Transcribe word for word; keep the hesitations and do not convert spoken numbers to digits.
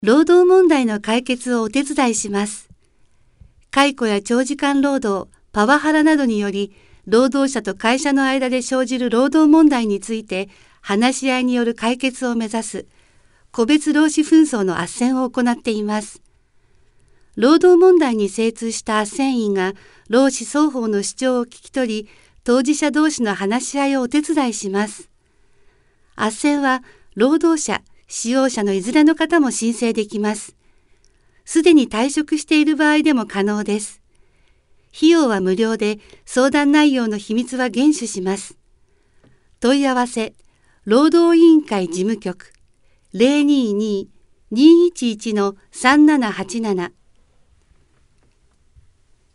労働問題の解決をお手伝いします。解雇や長時間労働、パワハラなどにより、労働者と会社の間で生じる労働問題について、話し合いによる解決を目指す、個別労使紛争の斡旋を行っています。労働問題に精通した斡旋員が、労使双方の主張を聞き取り、当事者同士の話し合いをお手伝いします。斡旋は、労働者、使用者のいずれの方も申請できます。すでに退職している場合でも可能です。費用は無料で、相談内容の秘密は厳守します。問い合わせ、労働委員会事務局 ゼロにーにー にーいちいち さんななはちなな